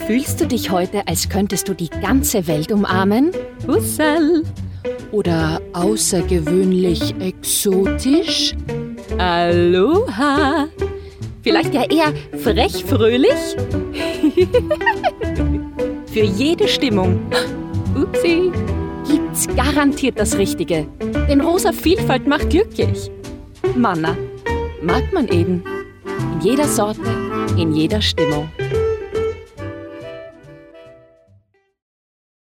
Fühlst du dich heute, als könntest du die ganze Welt umarmen? Husserl. Oder außergewöhnlich exotisch? Aloha. Vielleicht ja eher frech-fröhlich? Für jede Stimmung. Upsi. Gibt's garantiert das Richtige. Denn rosa Vielfalt macht glücklich. Manna mag man eben. In jeder Sorte, in jeder Stimmung.